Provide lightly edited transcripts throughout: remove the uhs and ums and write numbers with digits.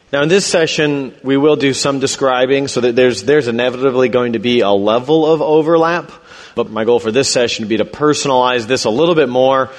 Now, in this session, we will do some describing so that there's inevitably going to be a level of overlap. But my goal for this session would be to personalize this a little bit more,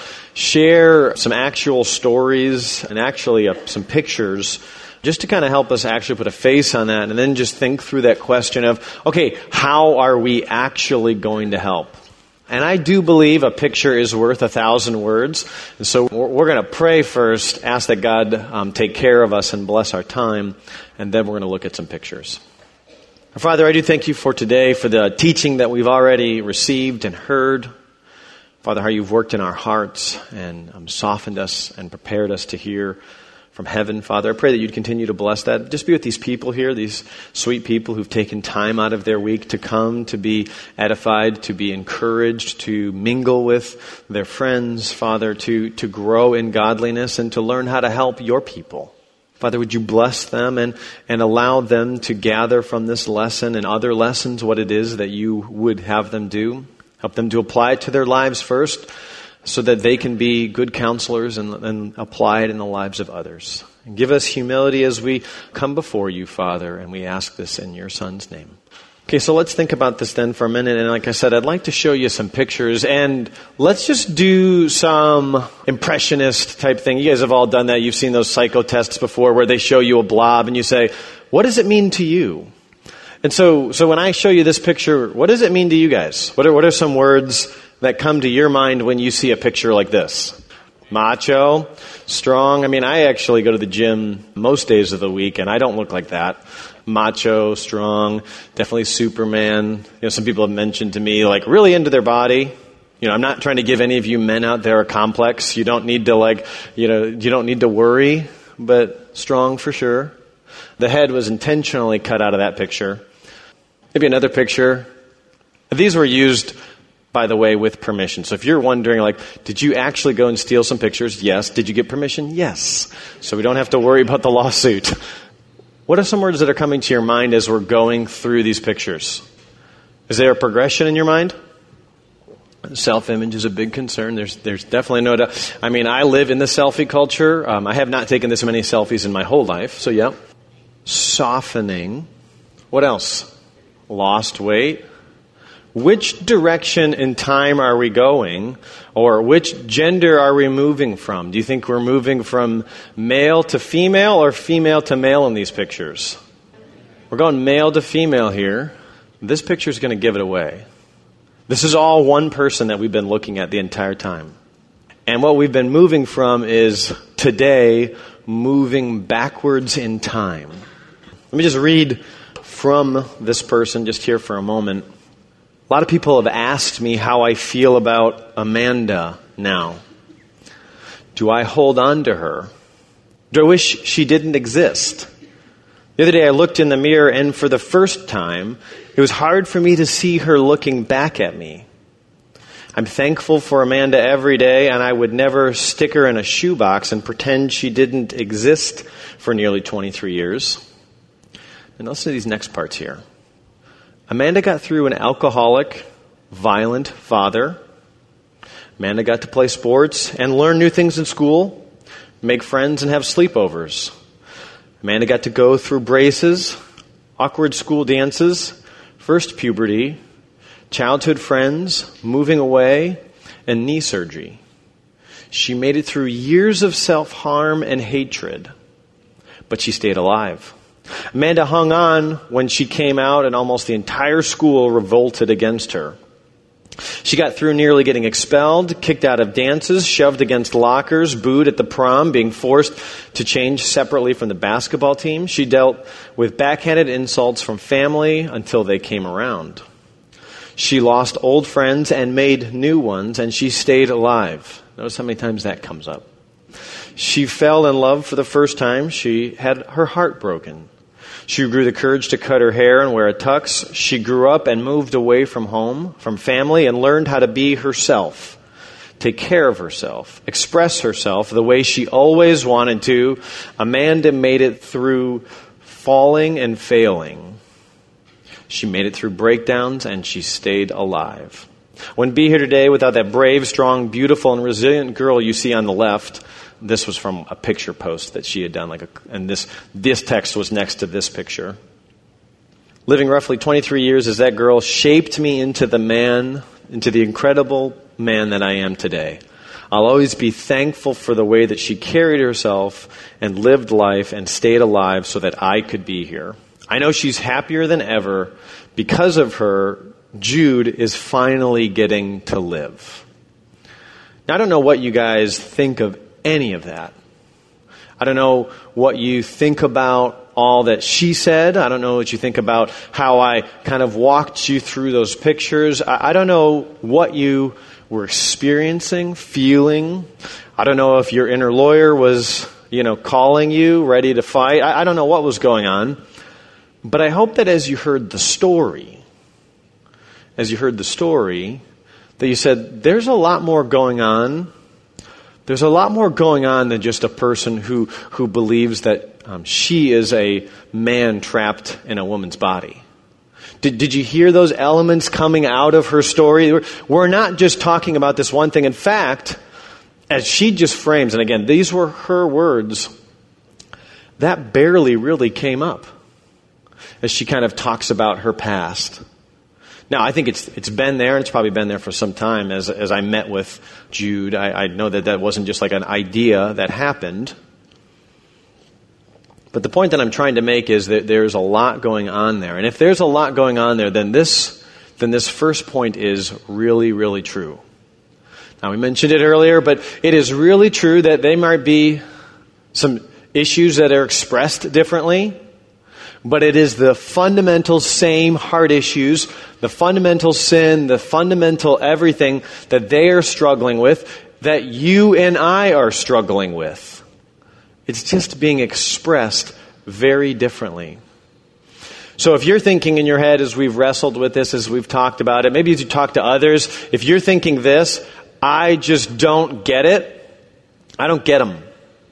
share some actual stories and actually some pictures just to kind of help us actually put a face on that, and then just think through that question of, okay, how are we actually going to help? And I do believe a picture is worth 1,000 words. And so we're going to pray first, ask that God take care of us and bless our time, and then we're going to look at some pictures. Father, I do thank you for today, for the teaching that we've already received and heard. Father, how you've worked in our hearts and softened us and prepared us to hear from heaven. Father, I pray that you'd continue to bless that. Just be with these people here, these sweet people who've taken time out of their week to come, to be edified, to be encouraged, to mingle with their friends, Father, to grow in godliness and to learn how to help your people. Father, would you bless them and allow them to gather from this lesson and other lessons what it is that you would have them do. Help them to apply it to their lives first, so that they can be good counselors and apply it in the lives of others. And give us humility as we come before you, Father, and we ask this in your Son's name. Okay, so let's think about this then for a minute. And like I said, I'd like to show you some pictures, and let's just do some impressionist type thing. You guys have all done that. You've seen those psycho tests before where they show you a blob and you say, what does it mean to you? And so when I show you this picture, what does it mean to you guys? What are some words that come to your mind when you see a picture like this? Macho, strong. I mean, I actually go to the gym most days of the week, and I don't look like that. Macho, strong, definitely Superman. Some people have mentioned to me, like, really into their body. I'm not trying to give any of you men out there a complex. You don't need to, you don't need to worry, but strong for sure. The head was intentionally cut out of that picture. Maybe another picture. These were used, by the way, with permission. So if you're wondering, did you actually go and steal some pictures? Yes. Did you get permission? Yes. So we don't have to worry about the lawsuit. What are some words that are coming to your mind as we're going through these pictures? Is there a progression in your mind? Self-image is a big concern. There's definitely no doubt. I mean, I live in the selfie culture. I have not taken this many selfies in my whole life. So yeah. Softening. What else? Lost weight. Which direction in time are we going? Or which gender are we moving from? Do you think we're moving from male to female or female to male in these pictures? We're going male to female here. This picture is going to give it away. This is all one person that we've been looking at the entire time. And what we've been moving from is today moving backwards in time. Let me just read from this person just here for a moment. A lot of people have asked me how I feel about Amanda now. Do I hold on to her? Do I wish she didn't exist? The other day I looked in the mirror, and for the first time, it was hard for me to see her looking back at me. I'm thankful for Amanda every day, and I would never stick her in a shoebox and pretend she didn't exist for nearly 23 years. And listen to these next parts here. Amanda got through an alcoholic, violent father. Amanda got to play sports and learn new things in school, make friends and have sleepovers. Amanda got to go through braces, awkward school dances, first puberty, childhood friends, moving away, and knee surgery. She made it through years of self-harm and hatred, but she stayed alive. Amanda hung on when she came out and almost the entire school revolted against her. She got through nearly getting expelled, kicked out of dances, shoved against lockers, booed at the prom, being forced to change separately from the basketball team. She dealt with backhanded insults from family until they came around. She lost old friends and made new ones, and she stayed alive. Notice how many times that comes up. She fell in love for the first time. She had her heart broken. She grew the courage to cut her hair and wear a tux. She grew up and moved away from home, from family, and learned how to be herself, take care of herself, express herself the way she always wanted to. Amanda made it through falling and failing. She made it through breakdowns, and she stayed alive. Wouldn't be here today without that brave, strong, beautiful, and resilient girl you see on the left. This was from a picture post that she had done, and this text was next to this picture. Living roughly 23 years as that girl shaped me into the incredible man that I am today. I'll always be thankful for the way that she carried herself and lived life and stayed alive so that I could be here. I know she's happier than ever. Because of her, Jude is finally getting to live. Now, I don't know what you guys think of any of that. I don't know what you think about all that she said. I don't know what you think about how I kind of walked you through those pictures. I don't know what you were experiencing, feeling. I don't know if your inner lawyer was, calling you, ready to fight. I don't know what was going on. But I hope that as you heard the story, that you said, there's a lot more going on. There's a lot more going on than just a person who believes that she is a man trapped in a woman's body. Did you hear those elements coming out of her story? We're not just talking about this one thing. In fact, as she just frames, and again, these were her words, that barely really came up as she kind of talks about her past. Now, I think it's been there, and it's probably been there for some time. As I met with Jude, I know that wasn't just like an idea that happened. But the point that I'm trying to make is that there's a lot going on there. And if there's a lot going on there, then this first point is really, really true. Now, we mentioned it earlier, but it is really true that there might be some issues that are expressed differently. But it is the fundamental same heart issues, the fundamental sin, the fundamental everything that they are struggling with, that you and I are struggling with. It's just being expressed very differently. So if you're thinking in your head as we've wrestled with this, as we've talked about it, maybe as you talk to others, if you're thinking this, I just don't get it, I don't get them.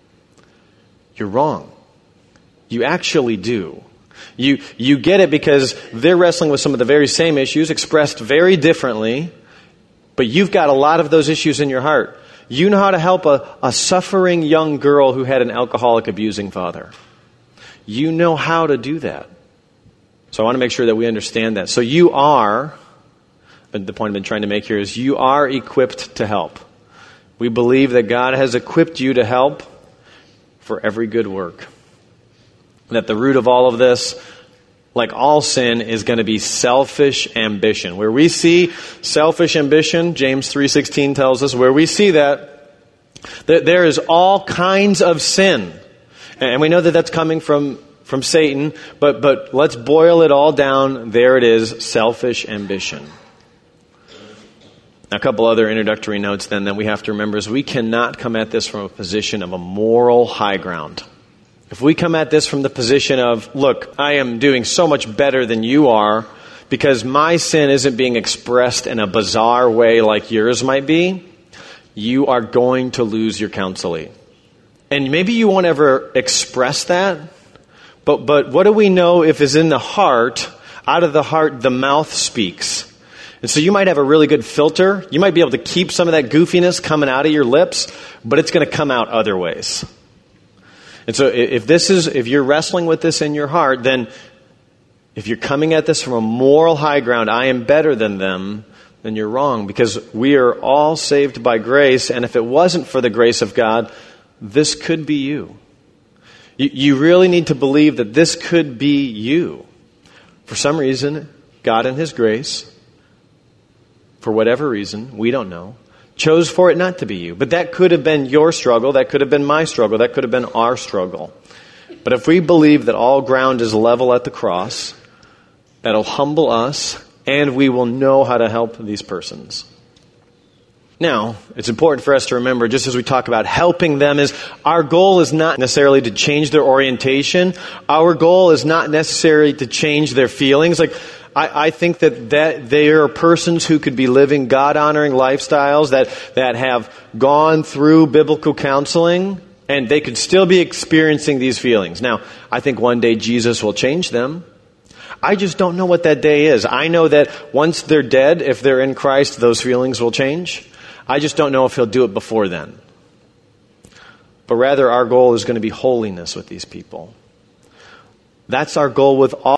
You're wrong. You actually do. You get it because they're wrestling with some of the very same issues expressed very differently, but you've got a lot of those issues in your heart. You know how to help a suffering young girl who had an alcoholic abusing father. You know how to do that. So I want to make sure that we understand that. So you are, the point I've been trying to make here is you are equipped to help. We believe that God has equipped you to help for every good work. That the root of all of this, like all sin, is going to be selfish ambition. Where we see selfish ambition, James 3:16 tells us, where we see that there is all kinds of sin. And we know that that's coming from Satan, but let's boil it all down. There it is, selfish ambition. Now, a couple other introductory notes then that we have to remember is we cannot come at this from a position of a moral high ground. If we come at this from the position of, look, I am doing so much better than you are because my sin isn't being expressed in a bizarre way like yours might be, you are going to lose your counseling. And maybe you won't ever express that, but what do we know if it's in the heart? Out of the heart, the mouth speaks. And so you might have a really good filter. You might be able to keep some of that goofiness coming out of your lips, but it's going to come out other ways. And so if you're wrestling with this in your heart, then if you're coming at this from a moral high ground, I am better than them, then you're wrong, because we are all saved by grace, and if it wasn't for the grace of God, this could be you. You really need to believe that this could be you. For some reason, God in His grace, for whatever reason, we don't know, chose for it not to be you. But that could have been your struggle. That could have been my struggle. That could have been our struggle. But if we believe that all ground is level at the cross, that'll humble us, and we will know how to help these persons. Now, it's important for us to remember, just as we talk about helping them, is our goal is not necessarily to change their orientation. Our goal is not necessarily to change their feelings. I think that they are persons who could be living God-honoring lifestyles that have gone through biblical counseling, and they could still be experiencing these feelings. Now, I think one day Jesus will change them. I just don't know what that day is. I know that once they're dead, if they're in Christ, those feelings will change. I just don't know if He'll do it before then. but rather our goal is going to be holiness with these people. That's our goal with all